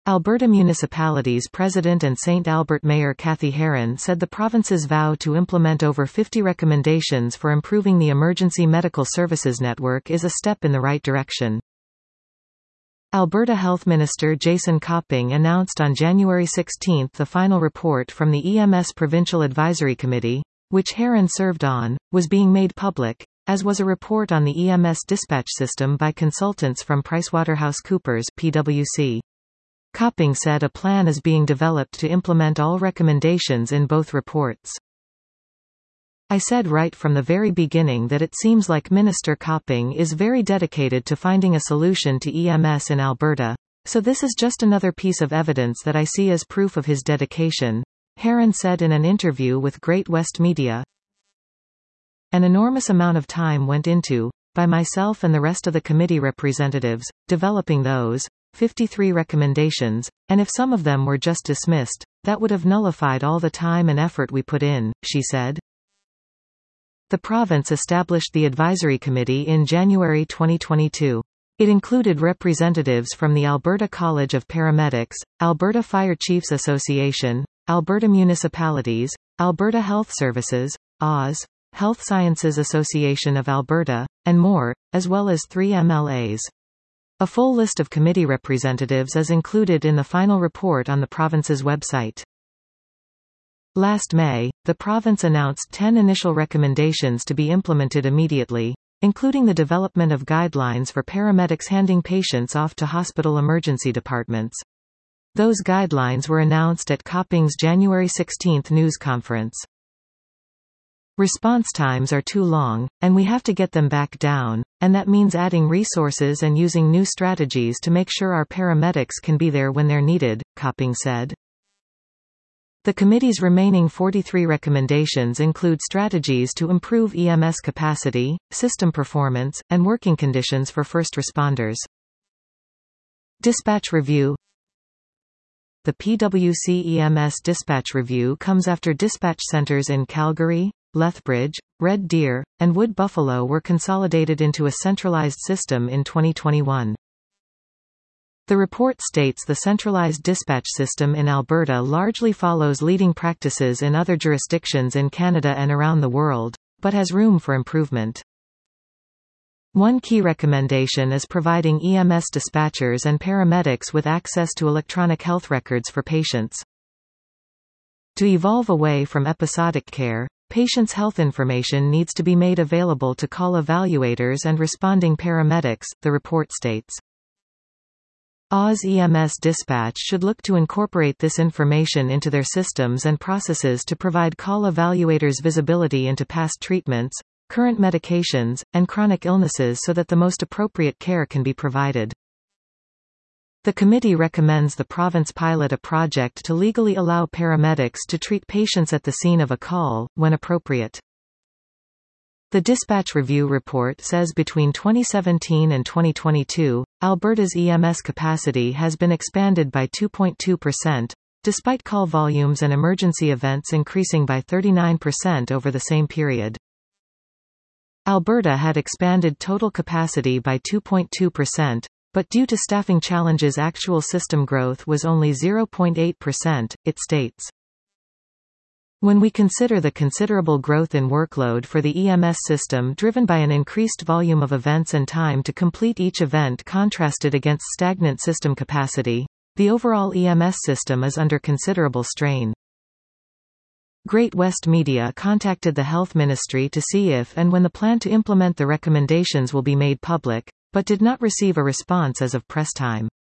Alberta Municipalities President and St. Albert Mayor Kathy Heron said the province's vow to implement over 50 recommendations for improving the emergency medical services network is a step in the right direction. Alberta Health Minister Jason Copping announced on January 16 the final report from the EMS Provincial Advisory Committee, which Heron served on, was being made public, as was a report on the EMS dispatch system by consultants from PricewaterhouseCoopers (PwC). Copping said a plan is being developed to implement all recommendations in both reports. I said right from the very beginning that it seems like Minister Copping is very dedicated to finding a solution to EMS in Alberta, so this is just another piece of evidence that I see as proof of his dedication, Heron said in an interview with Great West Media. An enormous amount of time went into, by myself and the rest of the committee representatives, developing those 53 recommendations, and if some of them were just dismissed, that would have nullified all the time and effort we put in, she said. The province established the advisory committee in January 2022. It included representatives from the Alberta College of Paramedics, Alberta Fire Chiefs Association, Alberta Municipalities, Alberta Health Services, Oz, Health Sciences Association of Alberta, and more, as well as 3 MLAs. A full list of committee representatives is included in the final report on the province's website. Last May, the province announced 10 initial recommendations to be implemented immediately, including the development of guidelines for paramedics handing patients off to hospital emergency departments. Those guidelines were announced at Copping's January 16 news conference. Response times are too long, and we have to get them back down, and that means adding resources and using new strategies to make sure our paramedics can be there when they're needed, Copping said. The committee's remaining 43 recommendations include strategies to improve EMS capacity, system performance, and working conditions for first responders. Dispatch review. The PwC EMS dispatch review comes after dispatch centers in Calgary, Lethbridge, Red Deer, and Wood Buffalo were consolidated into a centralized system in 2021. The report states the centralized dispatch system in Alberta largely follows leading practices in other jurisdictions in Canada and around the world, but has room for improvement. One key recommendation is providing EMS dispatchers and paramedics with access to electronic health records for patients. To evolve away from episodic care, patients' health information needs to be made available to call evaluators and responding paramedics, the report states. Oz EMS Dispatch should look to incorporate this information into their systems and processes to provide call evaluators visibility into past treatments, current medications, and chronic illnesses so that the most appropriate care can be provided. The committee recommends the province pilot a project to legally allow paramedics to treat patients at the scene of a call, when appropriate. The Dispatch Review report says between 2017 and 2022, Alberta's EMS capacity has been expanded by 2.2%, despite call volumes and emergency events increasing by 39% over the same period. Alberta had expanded total capacity by 2.2%, but due to staffing challenges actual system growth was only 0.8%, it states. When we consider the considerable growth in workload for the EMS system driven by an increased volume of events and time to complete each event contrasted against stagnant system capacity, the overall EMS system is under considerable strain. Great West Media contacted the Health Ministry to see if and when the plan to implement the recommendations will be made public, but did not receive a response as of press time.